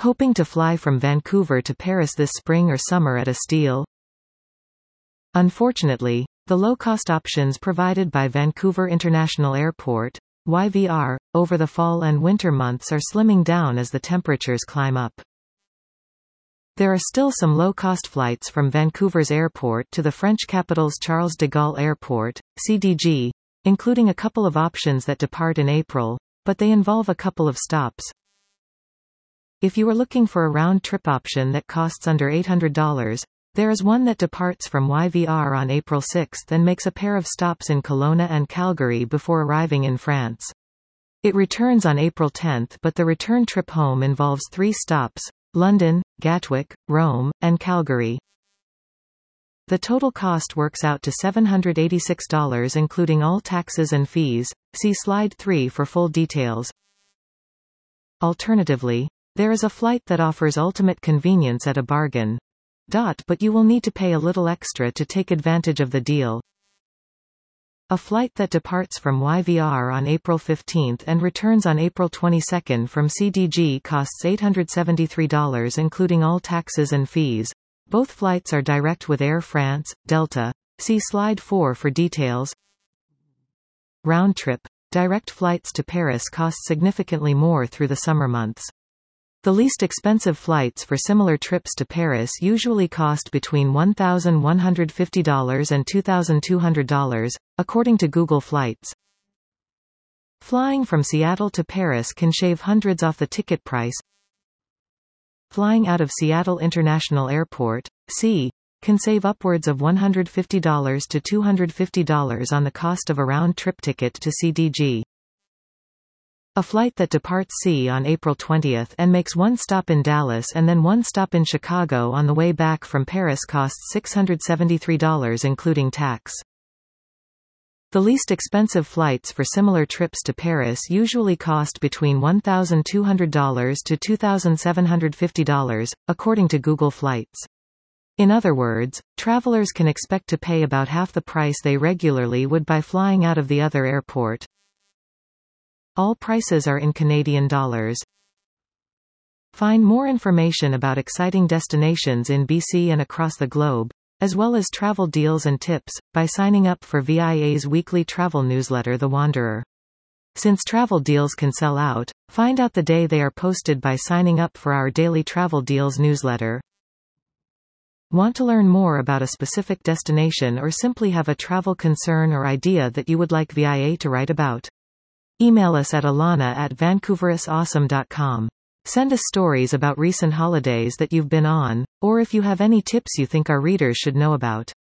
Hoping to fly from Vancouver to Paris this spring or summer at a steal? Unfortunately, the low-cost options provided by Vancouver International Airport, YVR, over the fall and winter months are slimming down as the temperatures climb up. There are still some low-cost flights from Vancouver's airport to the French capital's Charles de Gaulle Airport, CDG, including a couple of options that depart in April, but they involve a couple of stops. If you are looking for a round-trip option that costs under $800, there is one that departs from YVR on April 6 and makes a pair of stops in Kelowna and Calgary before arriving in France. It returns on April 10, but the return trip home involves 3 stops: London, Gatwick, Rome, and Calgary. The total cost works out to $786 including all taxes and fees. See slide 3 for full details. Alternatively, there is a flight that offers ultimate convenience at a bargain. But you will need to pay a little extra to take advantage of the deal. A flight that departs from YVR on April 15 and returns on April 22 from CDG costs $873 including all taxes and fees. Both flights are direct with Air France, Delta. See slide 4 for details. Round-trip, direct flights to Paris cost significantly more through the summer months. The least expensive flights for similar trips to Paris usually cost between $1,150 and $2,200, according to Google Flights. Flying from Seattle to Paris can shave hundreds off the ticket price. Flying out of Seattle International Airport, (SIA), can save upwards of $150 to $250 on the cost of a round-trip ticket to CDG. A flight that departs SIA on April 20 and makes one stop in Dallas and then one stop in Chicago on the way back from Paris costs $673 including tax. The least expensive flights for similar trips to Paris usually cost between $1,200 to $2,750, according to Google Flights. In other words, travelers can expect to pay about half the price they regularly would by flying out of the other airport. All prices are in Canadian dollars. Find more information about exciting destinations in BC and across the globe, as well as travel deals and tips, by signing up for VIA's weekly travel newsletter The Wanderer. Since travel deals can sell out, find out the day they are posted by signing up for our daily travel deals newsletter. Want to learn more about a specific destination or simply have a travel concern or idea that you would like VIA to write about? Email us at alana@vancouverisawesome.com. Send us stories about recent holidays that you've been on, or if you have any tips you think our readers should know about.